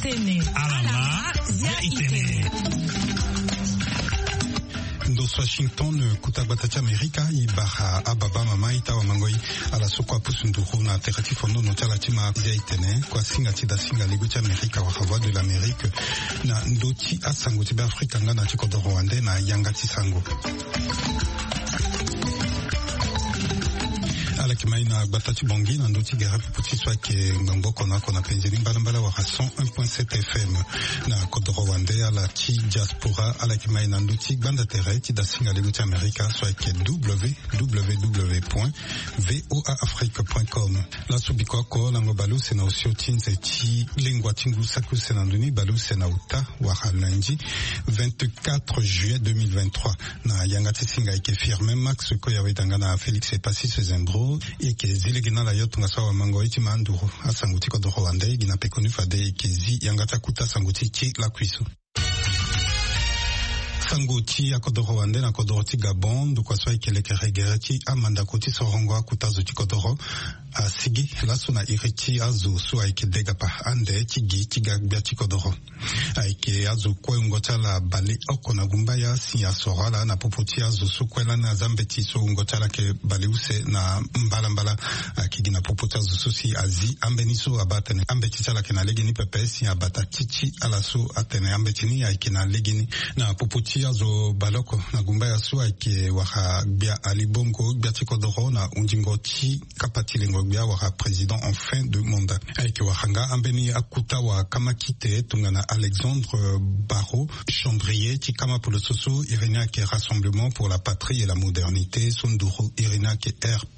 itene alama ya itene. Ndos Washington kutagbatacha Amerika ibaha ababa mama itawa mangoi ala sokwa pusunduru na alternative fondo no chala chima ya itene kwa singa tida singa ligucha Amerika wa voix de l'Amérique na ndoti asango tiba Afrika ngana chikodo Rwanda na yangati sango ala kimaina batati bongi na ndoti gara puti swa ke ngambo kona penzeni mbala wa 101.7 FM na kodo Rwanda ala chi diaspora ala kimaina ndoti banda terre ti da singa ligucha Amerika swa ke www.voaafrique.com la subiko ko lango balu sena osio tinze ti lingua tingu saku sena nduni balu sena uta wa lundi 24 juillet 2023 na yangati singa ike firme max ko yawe tangana Felix Epassi Zembro et que zilegina la yotunga sawa mango iti manduru asanguti ko do Rwanda gina pekonu fade kezi yangata kuta sanguti ti la kuisu Sangoti akodo Rwanda na kodo ti Gabon du kwaswa ikeleke regereti amanda koti sorongo akutazo ti kodoro asigi laso na ireti azu su aike degapa ande tigi tigagbia ti kodoro aike azu kwengo tala bale okona gumbaya si asorala na popoti azu su kwela na zambeti so ungo tala ke bale use na mbala akigi na popoti azu su si azi ambeni so abatene ambeti tala ke na legini pepe si abata titi ala so atene ambeti ni aike na legini na popoti azo baloko na gumbaya su aike waha bia alibongo bia ti kodoro na undingo ti kapati lengo bia waha président en fin de mandat aike wahanga ambeni akuta wa kamakite tungana Alexandre Barrault Chambrier ti kama pour le soso Irina ke Rassemblement pour la Patrie et la Modernité Sonduru Irina ke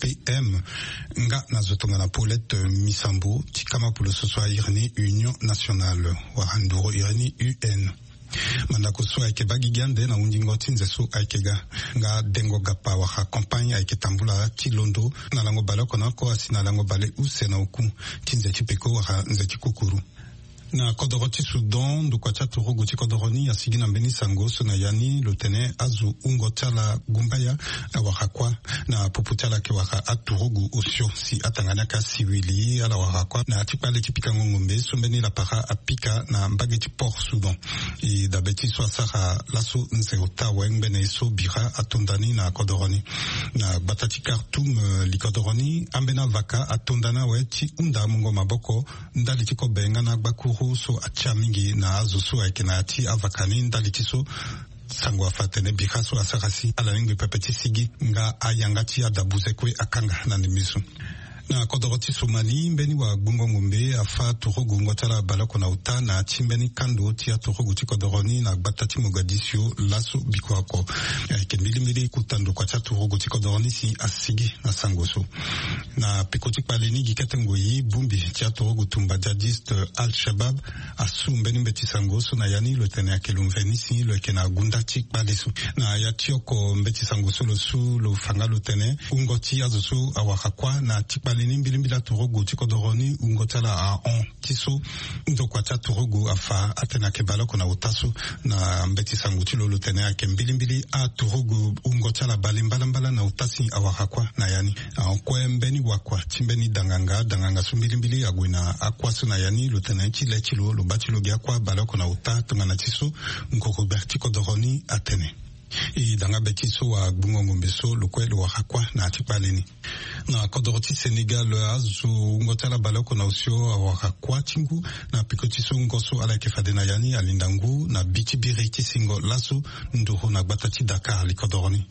RPM nga na zotungana Paulette Misambo ti kama pour le soso Irene Union Nationale wahanduru Irene UN mandako so aike bagigande na undingo tinze so aikega nga dengo gapa wa campagne aike tambula ti londo na lango baloko na ko asina lango bale use na uku tinze tipeko wa nze tikukuru na kodoroti Sudan du kwacha turugu ti kodoroni ya sigina mbeni sango so na yani lotene azu ungo tala gumbaya awakakwa na poputala ke waka aturugu osio si atangana ka siwili ala wakakwa na atipale tipika ngombe so mbeni la para apika na mbageti port Sudan i dabeti so asara laso nze otawa mbene so bira atondani na kodoroni na batati Khartoum li kodoroni ambena vaka atondana we ti unda mungo maboko ndali tiko benga na bakuru so achamingi na azo so aikena ati avakani ndaliti so sango afatene bikaso asakasi ala lingwe pepeti sigi nga ayangati adabuze kwe akanga na nimisu na kodoroti Somali mbeni wa gungo ngombe afa turugu ngotala balako na uta na chimbeni kando tia turugu ti kodoroni na batati Mogadiscio laso bikwako kembili kutando kwa turugu ti kodoroni si asigi na sangoso na pekoti paleni giketengo yi bumbi tia turugu tumba jihadiste Al-Shabaab asu mbeni mbeti sangoso na yani le tene akelumveni si le kena gundati palesu na yatioko mbeti sangoso lo su lo fanga lo tene ungoti azusu awakakwa na tipale nimbilimbila turugu ti kodoroni ungotala a on tiso ndokwacha turugu afa atena ke baloko na utaso na mbeti sanguti lo tene ake mbilimbili a turugu ungotala mbala na utasi awakakwa na yani kwe mbeni wakwa timbeni danganga sumbilimbili agwina akwaso na yani lo tene chile chilo lo bati lo gyakwa baloko na utato ngana tiso nkoko berti kodoroni atene i danga betiso wa bungongo mbeso lokwelo wa hakwa na atipaleni na kodoroti Senegal azu ngotala baloko na usio wa hakwa tingu na pikotiso ngoso ala kefadena yani alindangu na bitibiriti singo lasu ndoro na batati Dakar likodoroni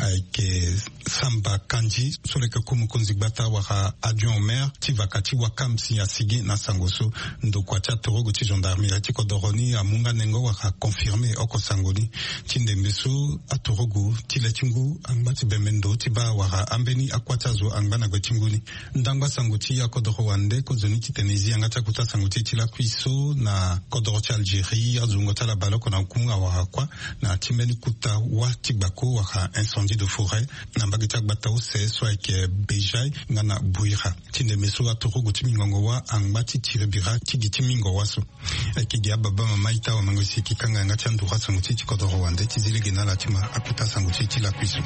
ke samba kanji soleka kumu konzigbata wa adjoint au maire tivakati wa kamsi ya sigi na sangoso ndokwa torogo ti gendarmerie ti kodoroni amunga nengo wa confirmer oko sangoni tinde mbeso atorogo tilatingu ambati bemendo tiba wara ambeni akwatazo angana gotinguni ndangwa sanguti ya kodoro wande kozoni titenezi angata kuta sanguti tila kuiso na kodoro ti Algérie azungota la baloko na ukunga wara kwa na timbeni kuta wa tibako wara incendie de forêt na mbagita gbata ose so ake bejai ngana buira tinde meso atorogo timingongo wa angmati tirebira tigitimingo waso ake gia baba mama ita wa mangosi kikanga ngati andura sanguti ti kodoro wande tizile gena la tima apita sanguti ti la kuiso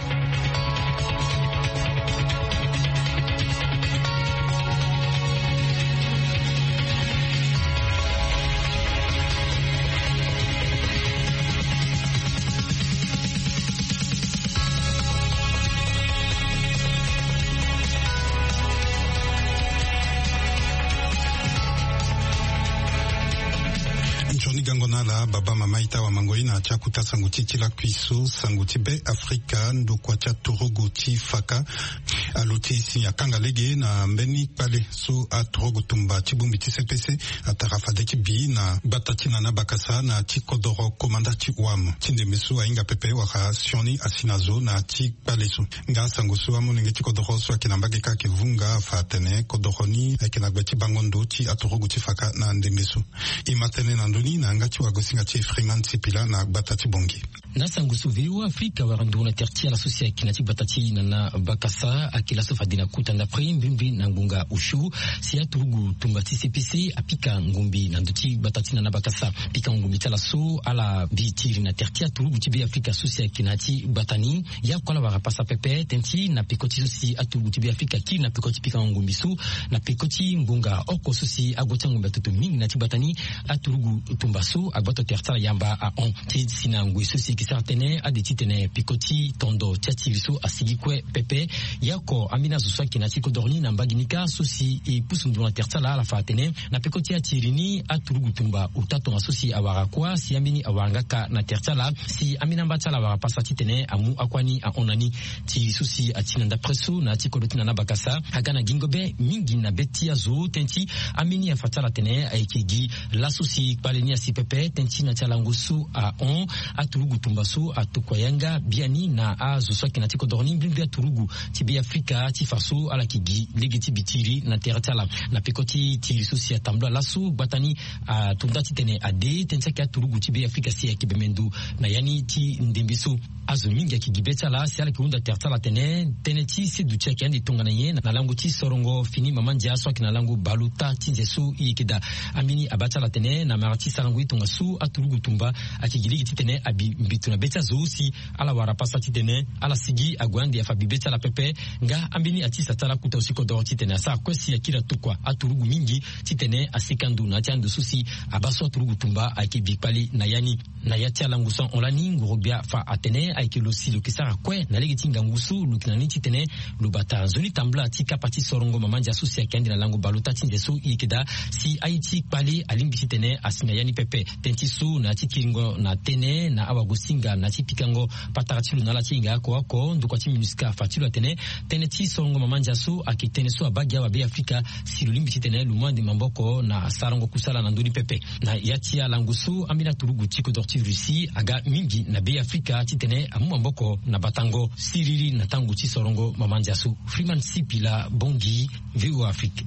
Johnny Gangona la baba mama ita wa mangoi na chakuta sanguti chila kwiso sanguti be Afrika ndo kwa cha turugu ti faka aluti si ya kangalege na mbeni pale so a turugu tumba chibumbi ti CPC atarafadeki bi na batati na bakasa na tikodoro komanda ti wam tinde mesu ainga pepe waka sioni asinazo na ti pale so nga sangusu amu nge tikodoro so akinambage ka kivunga fatene kodoroni akinagweti bangondo ti aturugu ti faka na ndemesu imatene na ndoni na ngati wagosinga ti Freeman Sipila na batati bongi na sangusu viwa Afrika warandu na tertia la sosia kinati batati na bakasa akila sofadina kuta na mbimbi na ngunga ushu si aturugu tumba ti CPC apika ngumbi na nduti batati na bakasa pika ngumbi tala so ala bitiri na tertia turugu tibi Afrika sosia kinati batani ya kola warapasa pepe tenti na pikoti sosi aturugu tibi Afrika ki na pikoti pika ngumbi su na pikoti ngunga oko sosi agota ngumbi tutu mingi na tibatani aturugu tumba su agota tertia yamba a on ti sina ngui sosi ki certaine a de titene pikoti tondo tiativiso asigikwe pepe yako amina zuswa kinati kodorni na mbaginika sosi e pusundu na tertia la fatene na pikoti atirini aturugu tumba utato asosi awarakwa si amini awangaka na tertia la si amina mbatala warapasa titene amu akwani a onani ti sosi atinanda preso na tikolotina na bakasa agana gingobe mingi na betia zo tenti amini afatala tene aikegi la sosi palenia si pepe tenti na tialangusu a on aturugu tumbaso atokoyanga biani na a zuswa kinati kodorni mbimbi aturugu tibi Afrika ti faso ala kigi legiti bitiri na tertia na pikoti ti sosi atambla laso batani a tundati tene ade tenti ka aturugu tibi Afrika si akibemendu na yani ti ndembiso azuminga kigibeta la si ala kiunda tertia tene ti se dutia kiandi tongana ye na langu ti sorongo fini mamanja so kina langu baluta tinjesu ikida amini abata la tene na marati sarangu itonga su aturugu tumba akigiligi titene abi mbituna beta zosi ala warapasa titene ala sigi agwandi ya fabibeta la pepe nga ambini ati satala kuta usiko do titene sa kwesi akira tukwa aturugu mingi titene asikandu na tiandu susi abaso aturugu tumba akibikpali na yani na yatia langu son olani ngurubia fa atene aikilosi lukisara kwe na legiti ngangusu lukinani titene lubata zoni tambla tika pati sorongo mamanja susi akandi na langu baluta tinjesu ikida si aiti pali alimbi titene asina yani pepe tentisu na tikiringo na tene na awagosinga na tipikango pataratilu na latinga ako ndukwati minuska fatilu atene tene ti sorongo mamanja su akitene su abagia wa be Afrika si lulimbi titene lumandi mamboko na sarongo kusala na nduni pepe na yatia langusu amina turugu tiko dorti Rusi aga mingi na be Afrika titene amu mamboko na batango siriri na tangu ti sorongo mamanja su Freeman Sipila bongi VO Afrique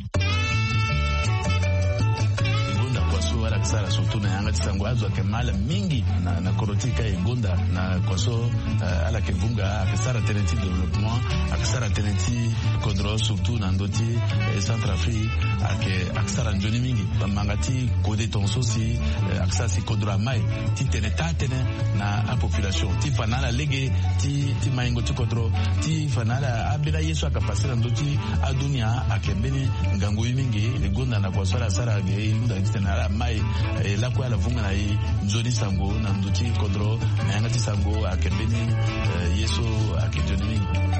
wala kisara surtout na yanga tisango azo kemala mingi na korotika igonda na kwaso ala kevunga akisara tenenti development akisara tenenti kodro surtout na ndoti Centrafrique akisara njoni mingi bamangati kode tonso si akisara si kodro mai ti teneta tene na a population ti fanala lege ti maingo ti kodro ti fanala abira yesu akapasira ndoti adunia akembeni ngangu mingi igonda na kwaso ala sara ge inda tena mai la kwa la vunga na hii nzoni sango na nduti kodro na yanga ti sango akembeni yeso akijoni mingi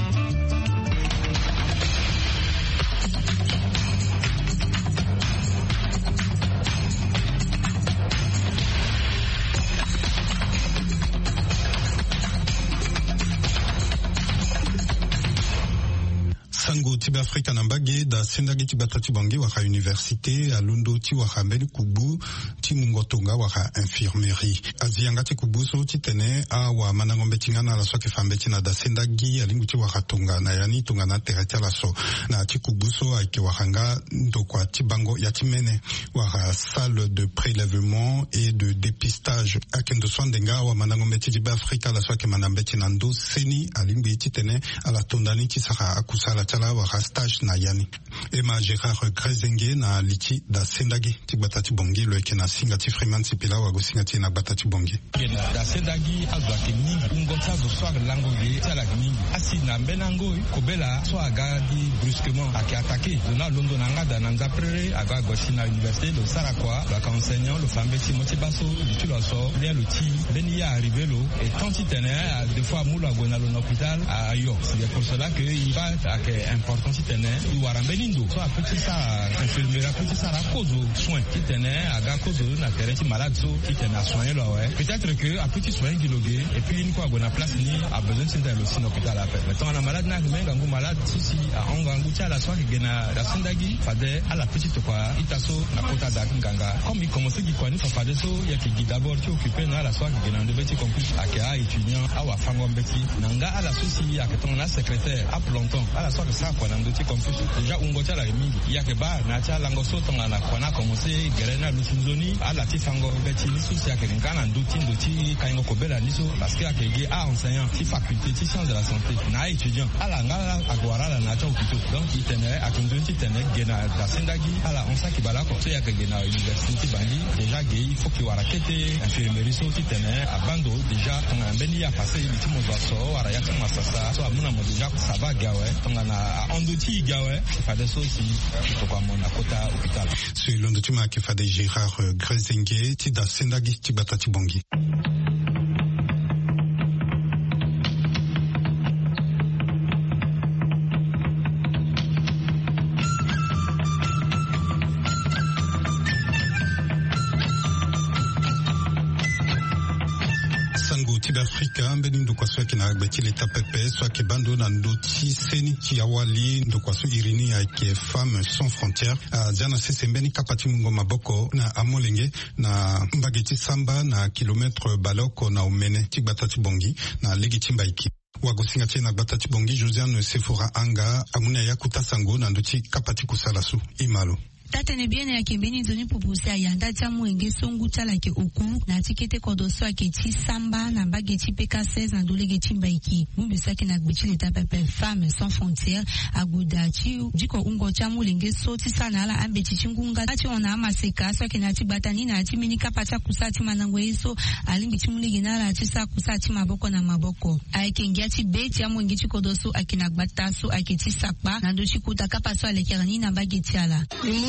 sango tibe Afrika na mbage da sendagi tibata tibange waka université alundo ti waka mbeli kubu ti mungotonga waka infirmerie azianga ti kubu so titene awa manangombe tingana la so ke fambe tina da sendagi alingu ti waka tonga na yani tonga na tereta la so na ti kubu so ake wakanga ndokwa tibango ya timene waka salle de prélèvement et de dépistage akendo swandenga awa manangombe tibe Afrika la so ke manambe tina ndo seni alingu titene ala tondani ti saka akusala tala waka stage na yani ema Gérard Grezenge na liti da sendagi tibatati bongi lo ekena singa ti Freeman Sipila wa gosinga ti na batati bongi da sendagi azwaki mingi ungota zo swag lango ye tala mingi asi na benango kobela so agadi brusquement aki attaqué na londo na ngada na nzapre aga gosina université le sarakwa ba enseignant le fambe ti motibaso du tu la sort les le ti beni ya arrivé l'eau et tant il tenait des fois moula gona l'hôpital à York. C'est pour cela que il va à important il tenait il wara benindo so a petit ça infirmière petit ça à cause soin qui tenait à cause na terrain qui malade so qui tenait à soigner là ouais. Peut-être que à petit soin qui logué et puis une fois gona place ni a besoin c'est dans le hôpital après. Maintenant on a malade na mais gangu malade si a ongangu tia la soirée gena la sindagi fade à la petite quoi itaso na kota da nganga comme il commence qui quoi ni fade so ya qui d'abord tu occupé na la soirée gena de petit compris à ka étudiant à wa fango mbeti nanga à la souci à que ton secrétaire à longtemps à la soirée ça quoi na petit compris déjà ungocha la mingi ya ke ba na cha lango so tonga na kwa na commencer gerena lusunzoni à la tifango mbeti ni souci à que ngana nduti kaingo kobela niso parce que à que a enseignant ci faculté ci sciences de la santé na étudiant à la ngala agwara la na cha hôpital donc il tenait à conduire tenait gena da sindagi à la onsa ki bala ko ya ke gena université bandi déjà il faut qu'il wara kete infirmerie so ti tenait à bando déjà on a beni ya passé il ti mo so wara ya tama sasa so amuna mo déjà ça va gawe on a ondoti gawe fade so si to kwa mona kota hôpital sur l'ondoti ma ke fade Gérard Grezengue ti da sindagi ti batati bongi. Afrika mbeni ndukwa swa kina agbeti leta pepe swa ke bando na ndoti seni ki awali ndukwa swa irini ya ke Femmes Sans Frontières jana sese mbeni kapati mungo maboko na amolenge na mbageti samba na kilometre baloko na umene tikbatati bongi na legi timbaiki wagosinga tena batati bongi Josiane Sephora Anga amuna ya kutasango na ndoti kapati kusalasu imalo tatene bien ya kembeni zoni propose ayanda tia mwenge songu tala ke oku na tikete kodoso ke ti samba na bageti PK16 na dolege timbaiki mumbe saki na gbichi leta pepe Femmes Sans Frontières aguda chi jiko ungo tia mwenge so ti sana la ambeti chingunga ati ona amaseka so ke na tibatani na ti minika pacha kusati manango eso alingi timulege na la ti sa kusati maboko na maboko aikengia ti beti ya mwenge chi kodoso akina gbata so aketi sakpa na do chikuta kapaso alekerani na bageti ala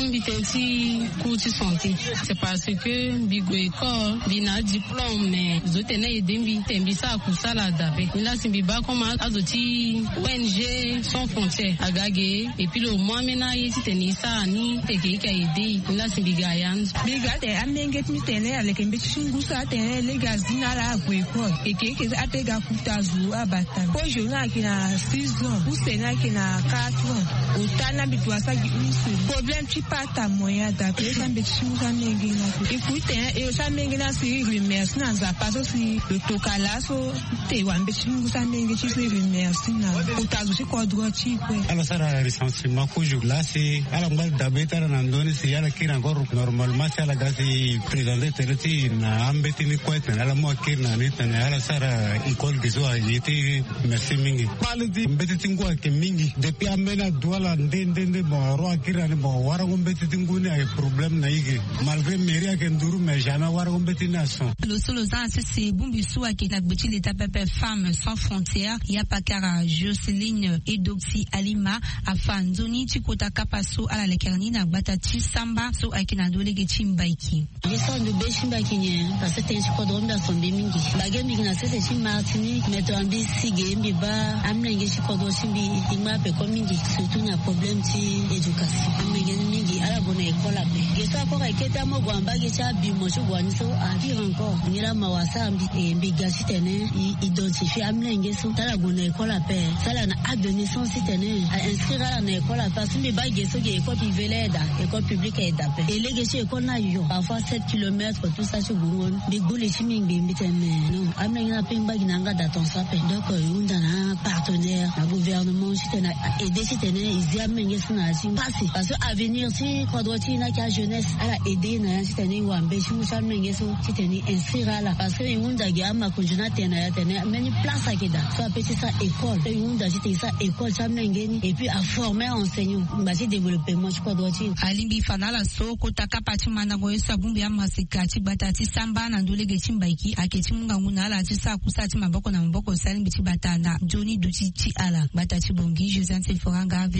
Biteti kuti santé. C'est parce que bigo école bina diplôme mais zotene edembi tembisa kusala dabe. Ila simbiba koma azoti ONG Sans Frontières agage et puis le mois mena yiti tenisa ni teke ka ide ila simbiga yan. Biga te amenge mitene aleke mbichingusa tene legazina la ku école. Keke atega kutazu abata. Ko jona kina 6 ans, usena kina 4 ans. Utana bitwasa giusi. Problème pata moya da pesa mbechinga mengi na ikute e sa mengi na si remercie na za paso si le tokala so te wa mbechinga sa mengi chi si remercie na utazu si kodro chi kwe ala sara recensement ko jour là c'est ala mbal da beta na ndoni si ala kina ngor normalement c'est ala gasi président tereti na ambeti ni kwete ala mo kina ni tana ala sara école gizo ayeti merci mingi baldi mbeti tingwa ke mingi depuis amena douala ndende bon ro akira ni bon wara gombeti tinguni ay problème na yige malgré mairie ke nduru mais jamais wara gombeti na son le solo za c'est bumbisu akina gbeti leta pepe Femmes Sans Frontières ya pakara Jocelyne Edoxi Alima afanzoni chikota kapaso ala lekerni na batati samba so akina dolege chimbaiki L'histoire de Béchimbaiki parce que c'est un chikodrom da sombe mingi bagemi na c'est chez Martinique mais tambi sigembi ba amnenge chikodro simbi igma pe komingi surtout na problème ti éducation amnenge mingi ala bona école abe gesa ko ka keta mo gwamba gecha bi mo so gwani so a dire encore ngira mawasa mbi mbigasi tene identifier amnenge so tala bona école abe sala na acte de naissance tene a inscrire ala na école abe parce que ba geso ge école privée l'aide école publique aide abe et les geso école na yo parfois 7 km tout ça sur Gungon bi gole chiming bi mbitene non amnenge na pemba ginanga d'attente abe donc yunda na partenaire na gouvernement sitena aider sitene iziamenge suna si passer parce que avenir si kodoti na ka jeunesse ala aider na sitene wambe shi musamenge so sitene inscrire ala parce que yunda ga ma kunjuna tena ya tena meni place akida so apeti sa école yunda sitene sa école samenge ni et puis à former enseignants ba si développement kodoti alimbi fanala so kota kapati manango sabumbi ya masikati batati samba na ndolege chimbaiki aketi mungangu na ala tisa kusati maboko na maboko salimbi tibatana Johnny Duti ala batati bongi Josiane Sephora Anga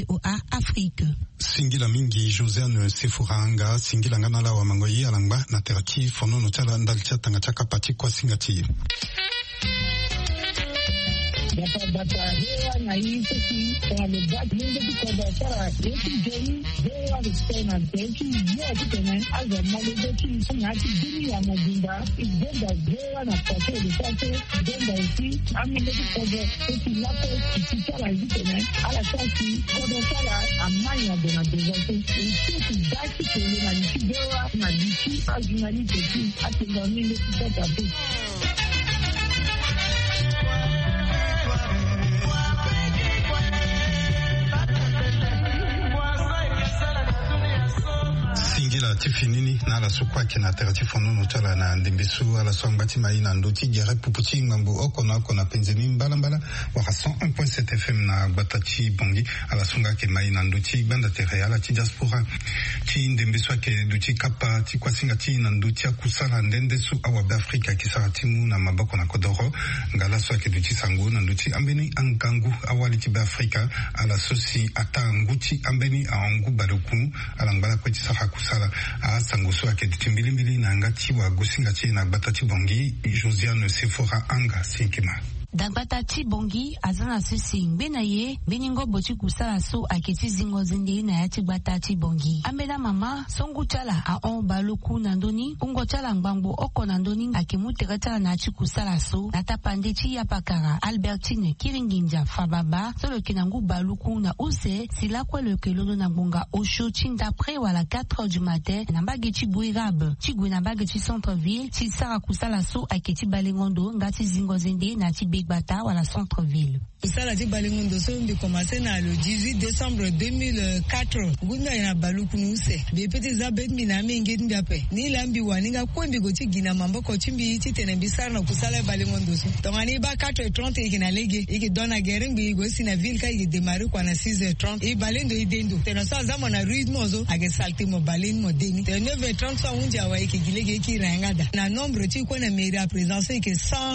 VOA Afrique. Singila mingi Josiane Sefuranga singila ngana la wa mangoyi alangba na teraki fono no tala ndalcha tanga chaka pati kwa singati. Bata hewa na hii kwa lebaki ndio kwa sara yetu jeni hewa tena teki yote tena aza malezo na dini ya mabunda igenda hewa na pate de pate denda isi amile kwa teki lapo kitala tena ala sasi kwa sara amanya de na dezote isi daki tele na hewa na diki ajinali teki atenda mile kwa tabu. Singila tifinini na la sukwa kina teratifu nono tala na ndimbisu ala swambati maina ndoti gere pupuchi ngambu okona penzeni mbala waka 101.7 FM na batachi bongi ala sunga ke maina ndoti banda tere ala ti diaspora ti ndimbisu ke duti kapa ti kwa singa ti na ndoti akusala ndendesu awa be Afrika kisara timu na mabako na kodoro ngala swa ke duti sangu na ndoti ambeni angangu awali ti be Afrika ala sosi ata nguti ambeni angu badoku ala ngala kwa ti sara kusala a sangoso ake timbili na ngati wa gusinga na batati bongi Josiane Sefora anga sinkima. Dagbata Chibongi azana sisi ngbena ye beningo bochi kusala so aketi zingo zende na yati gbata Chibongi ambena mama songu chala a on baluku nandoni ungo chala ngbango oko nandoni akimutega chala na chi kusala so natapande chi yapakara Albertine Kiringinja Fababa solo kinangu baluku na use silakwe le kelono na ngonga osho chinda pre wala 4h du matin na mbage chi buirabe chi gwina mbage chi centre-ville chi sara kusala so aketi balengondo ngati zingo zende na chi Bata à la centre-ville. Ça ti balingondo so mbi commencé na le 18 décembre 2004 gunda ina baluku nuse be pete za bet mina mingi ndiape ni lambi waninga kwembi go tigina mambo ko chimbi titene bisara na kusala balingondo so tongani ba 4h30 ikina lege iki dona gerimbi go sina ville ka iki démarrer kwa na 6h30 e balendo idendo tena sa zama na rythme zo age salti mo balin mo deni te 9h30 sa unja wa iki gilege iki rangada na nombre ti ko na mairie à présence iki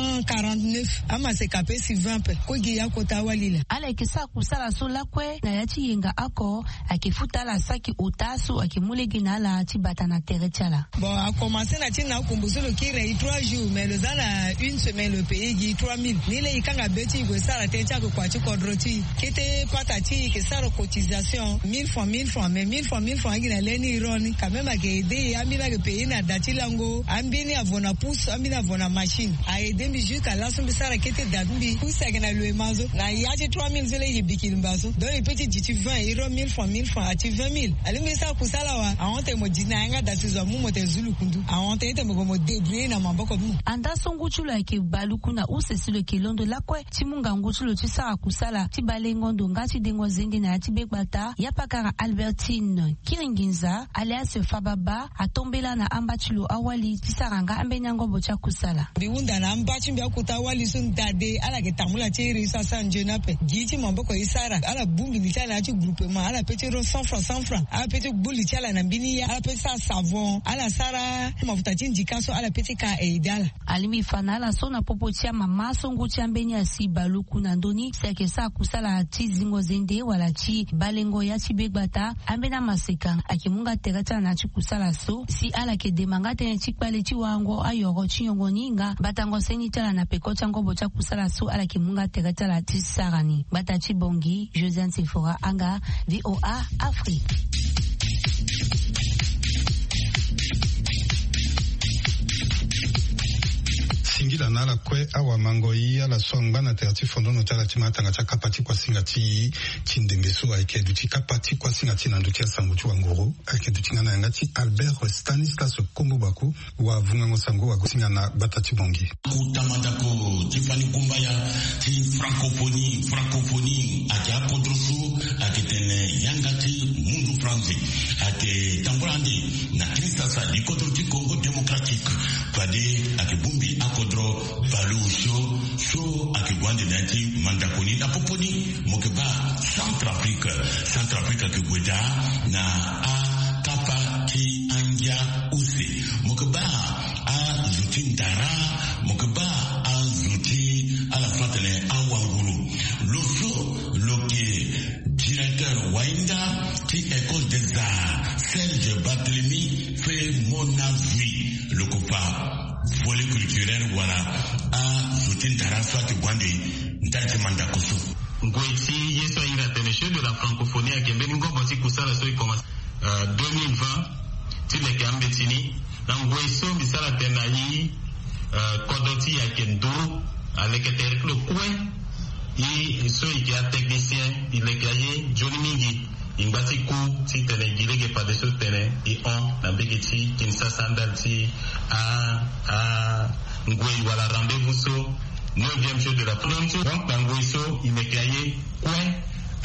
149 ama se kapé si 20 ko giya ala kisa kusala sola kwe na yati yenga ako akifuta la saki utasu akimulegi na la tibata na terechala. Bon, a commencé na tina kumbuso le kire 3 jours mais le zana une semaine le pays gi 3000 nile ikanga beti go sala tencha ko kwachi kodroti kete patati ke sala cotisation 1000 francs mais 1000 francs gi na leni ironi quand même ke aider amina ke pays na datilango ambini avona pousse amina avona machine a aider mi jusqu'à la sombi sala kete dadumbi pousse na le mazo na yaje 3000 zele yibikili mbazo donc il petit dit 20 euros 1000 francs ati 20000 alimi sa kusala wa aonte mo dina nga dasizo mu mote zulu kundu aonte ite mo debrouiller na mamboko mu anda songuchulo yake baluku na usesilo kilondo lakwe timunga nguchulo tisara kusala tibalengondo ngati dengo zende na tibegbata yapakara Albertine Kiringinza alias Fababa atombela na ambachulo awali tisaranga ambenyango bocha kusala biunda na ambachi mbya kutawali sun dade ala ke tamula chiri sasa njenape giti mamboko isara ala bumbi litala ati groupement ala petit ro 100 francs ala petit buli chala na mbini ala petit savon ala sara mafuta tindikaso ala petit ka eidala alimi fanala sona popotia mama songo chambeni asi baluku na ndoni seke sa kusala ati zingo zende wala chi balengo ya tibegbata ambena maseka akimunga terata na chi kusala so si ala ke demanga tene chikpale chi wango ayoro chinyongo ninga batango senitala na pekocha ngobo cha kusala so ala kimunga terata la tisarani batachi bongi Josiane Sefora anga VOA Afrique. Singila nala kwe awa mangoi ala swangba na terati fondo no tala chimata nga chaka pati kwa singati chindembesu aike duchi kapati kwa singati na ndutia sanguchu wa ngoro aike duchi ngana ngati Albert Stanislas Kombobaku wa vungango sango wa kusinga na batati bongi utamadako tifani kumbaya ti francophonie ake akodrosu ake tene yangati mundu franzi ake tamburandi na kristasa likodroti Congo démocratique pade ake bumbi akodro balusho so ake gwande nanti mandakoni na poponi mokeba Centrafrique ake gweda na a kapa ti anja use mokeba a zuti ndara mokeba a zuti ala flatene a wangulu loso loke directeur wa volet culturel voilà a soutien d'Arafat que Gwande ndati mandakoso Ngoiti yeso ira teneshe de la francophonie akembeni ngomba ti kusala so commence 2020 tile ke ambetini na ngoiso misala tena yi kodoti ya kendo alekete le coin i so il a technicien il est gagné Johnny Mingi ingati ku ti tene gilege pa de so tene et on na begeti Kinshasa ndalti a ngoi wala rendez-vous so 9e jour de la plante donc Tangoiso il me gagné coin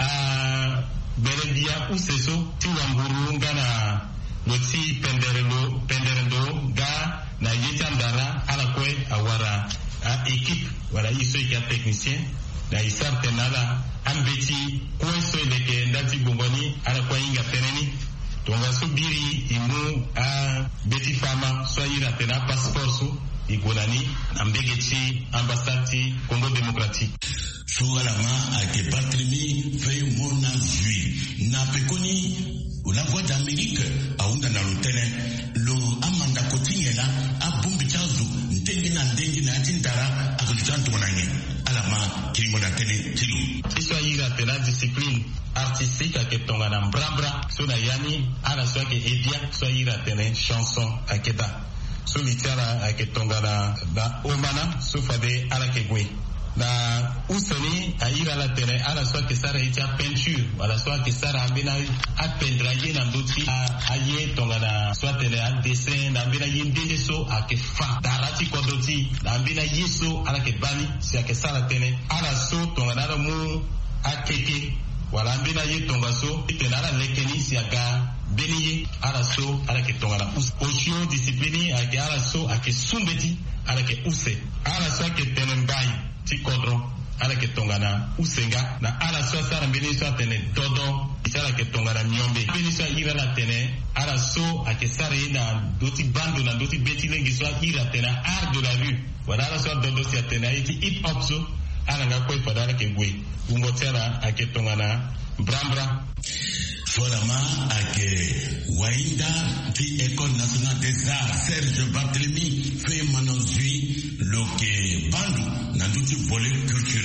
a Belendia ou seso ti wamburu ngana loti penderendo ga na yitandara ala kwe awara a équipe wala iso il y a technicien na isar tenala ambeti kweso ileke ndati bongoni ala kwa inga teneni tonga subiri imu a beti fama so ira tena passeport su igonani ambegeti ambassade Congo démocratique so alama ake Barthélemy fait mona zui na pekoni la voix d'Amérique aunda na lutene lo amanda kotingela abumbi chazu ntengi na tindara akutantu mwananye alama kilingo na tene tilu iswa ira tena discipline artistique ake tonga na brabra so na yani ala so ake edia so ira tene chanson akeda so litara ake tonga na omana so fade ala ke gwe na usoni aira la tene ala so ke sara ita peinture wala so ke sara ambina a pendraye na ndoti aye tonga na so tene a dessin na ambina yindele so ake fa darati kodoti na ambina yeso ala ke bani si ake sara tene ala so tonga na mu akeke wala ambina ye tonga so tene ala lekeni si aga beniye ala so ala ke tonga na osio discipline ake ala so ake sumbeti ala ke use ala so ke tene mbai ti kodro ala ke tongana usenga na ala so sara mbeni so tene dodo isala ke tongana nyombe mbeni so ira la tene ala so ake sara na doti bando na doti beti lengi so ira tena art de la rue wala ala so dodo si tena iti hip hop so ala nga kwe fadala ke gwe ungo tera ake tongana brambra Solama ake Wainda ti École nationale des arts Serge Barthélemy fait manozui loke bandu na nduti volet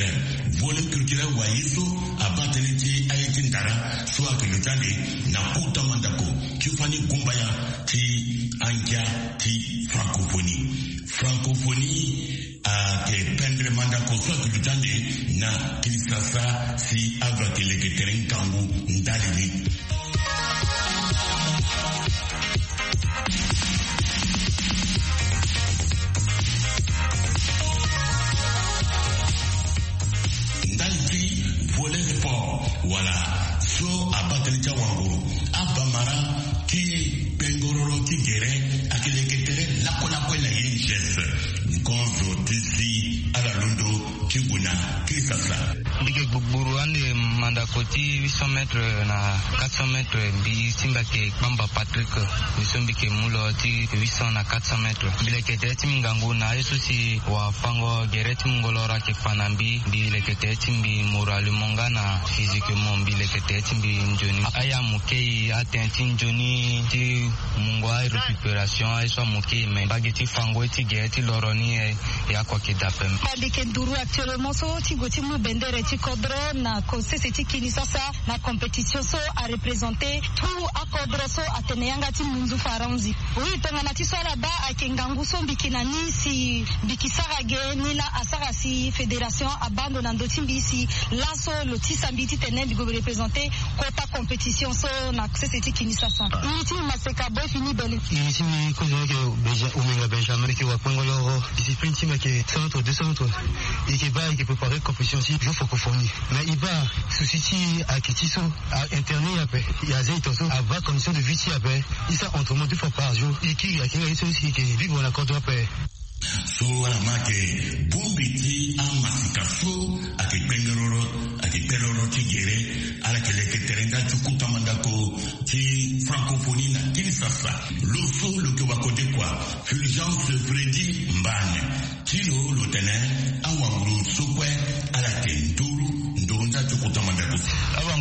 culturel waiso abateli ti ayeti ndara so ake lutande na kuta mandako kifani gumbaya ti angia ti francophonie ake pendre mandako so ake lutande na Kinshasa si avakeleke terenkangu ndalini ndaliti volet sport voilà so abakalita wango abamara ki pengororo ki gere akeleketere lakola kwela yenjes nkonzo tisi ala lundo kibuna Kinshasa ndike gburu ande mandakoti 800 mètres na 400 mètres bi simbake Bamba Patrick bisombike mulo ti 800 na 400 mètres bilekete timingangu na yesu si wa fango gereti mungolora ke panambi bilekete timbi morali mongana physiquement bilekete timbi njoni aya mukei atenti njoni ti mungwa récupération ay so mukei mais bageti fango ti gereti loroni ya kwa kidapem ndike nduru actuellement so ti goti mu bendere ti kodro na conseil ti Kinshasa na compétition so a représenter tout a kodro so ateneyanga ti munzu faranzi oui tongana ti so la ba akengangu so bikina ni si bikisara ge ni la asara si fédération abando na ndoti mbisi laso lo ti sambiti tenen bi go représenter kota compétition so na conseil ti Kinshasa iti maseka boy fini bele iti mi ko ke Omenga Benjamin ki wa pangolo discipline ti make 100 200 et qui va qui préparer compétition si je francophonie mais il va souci à Kitiso à internet après il y a des temps à bas condition de vie si après il ça entraînement 2 fois par jour et qui a aussi qui vivre en accord après so alamake bumbiti amasikaso akipengororo tigere alakeleke terenga tukuta mandako ti francophonie na Kinshasa loso loke wakote kwa Fulgence Freddy Mbane tilo lotene awanguru sokwe alake nduru ndonda tukuta mandako awanguru ni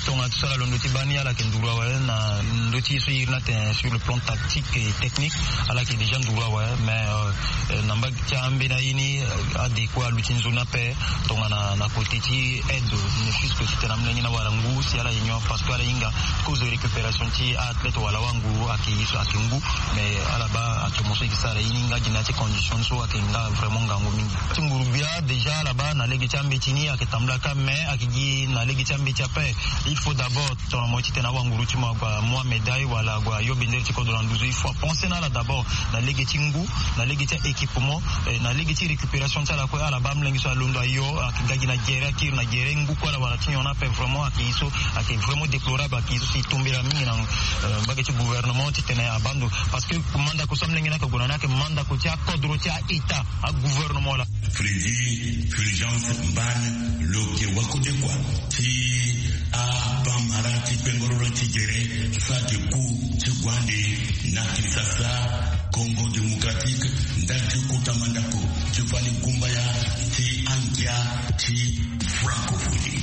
tonga tsala londoti bani ala kendura wa na ndoti sur le plan tactique et technique ala qui déjà ndura wa mais namba chambe na ini adekwa lutinzona pe tonga na côté ti aide ne puisque c'était na mlengi na warangu si ala yenyo parce que ala inga cause de récupération ti athlète wala wangu akiyiso akingu mais ala ba atomoso kisala ininga dinati conditions so akinga vraiment ngango mingi tingurubia déjà là-bas na legi chambe tini akitamblaka mais akiji na legi chambe chape il faut d'abord ton moitié na wanguru ti moi médaille wala gwa yo bender ti ko do nduzo il faut penser na là d'abord na legi tingu na legi ti équipement na legi ti récupération ta la ko ala ba mlengi so londo yo akingagi na gere ki na gere ngu ko la wala ti on a fait vraiment akiso aki vraiment déplorable akiso si tombera mingi na mbage ti gouvernement ti tene abando parce que manda ko somlengi na ko gona ke manda ko ti akodro ti état a gouvernement la Frédéric Fulgence Mbane Loke Wakodekwa ti a Bamara ti Pengororo ti Gere Sate Ku ti Gwande na Kinshasa Congo démocratique Ndati Kutamandako ti Fani Kumbaya ti Angia ti francophonie.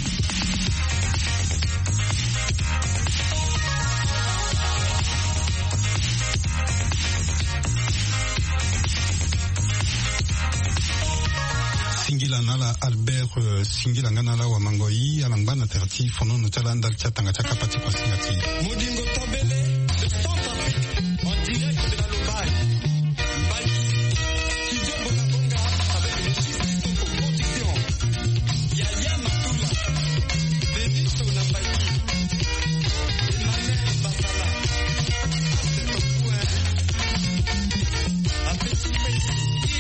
Singila nala Albert Singila nala wa Mangoi alangana terti fono nutala ndal chatanga chakapati kwa singati Modingo Tombele de Centrafrique en direct de la Lombard Bali Studio Bonabonga avec les chiffres de compétition Yaya Matula Benito Nambaki Emmanuel Basala c'est au point un petit pays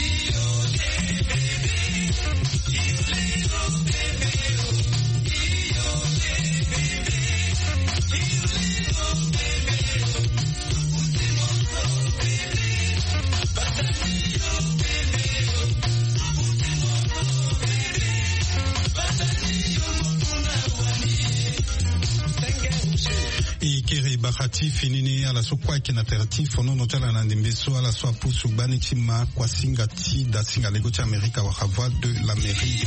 Ikere Bakati finini ala sokwa kina terti fono notala na ndimbeso ala swa pusu bani chima kwa singati da singa lego cha Amerika wa Voix de l'Amérique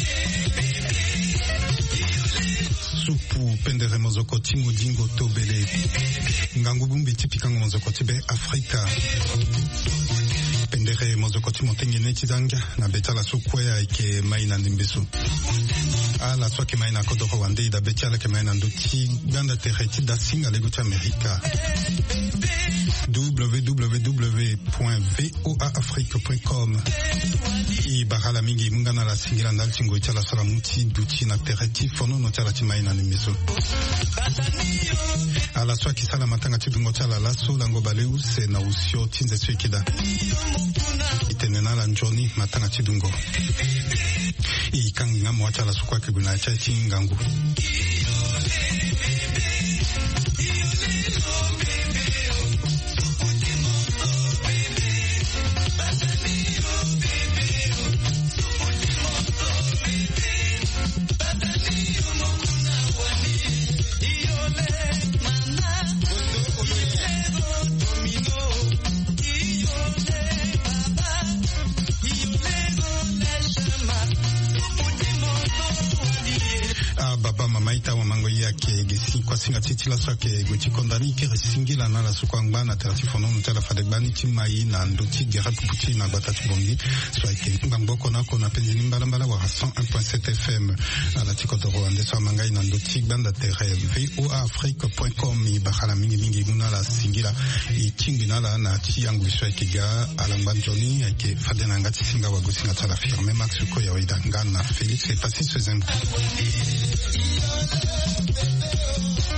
supu pendere mozoko timu dingo tobele ngangu bumbi tipikango mozoko tibe Afrika pendere mozoko timu tengene chidanga na betala sokwa ike maina ndimbeso ala swa ke maina kodoko wande da betala ke maina nduti ganda tereti da singa lego cha Amerika www.voaafrique.com i bahala mingi mungana la singira ndal tingo chala sala muti duti na tereti fono no chala timaina ni miso ala swa kisala matanga tidungo chala laso lango baleu se na usio tinze swekida itenena la njoni matanga tidungo i kangi ngamo chala sukwa keguna cha tingangu maita wa mango yake gesi kwa singa titi la swake guti kondani kere singila na la sukwangba na teratifono mutala fadegbani timai na ndoti gerap puti na batatu bongi swake ngamboko nako na penzi nimbala mbala wa 101.7 FM ala tikodoro ande swa mangai na ndoti banda tere voaafrique.com i bakhala mingi muna la singila i tingina la na ti angu swake ga alangban joni ake fadena ngati singa wa gusinga tala firme max ko ya wida ngana Félix et Passis Sezembo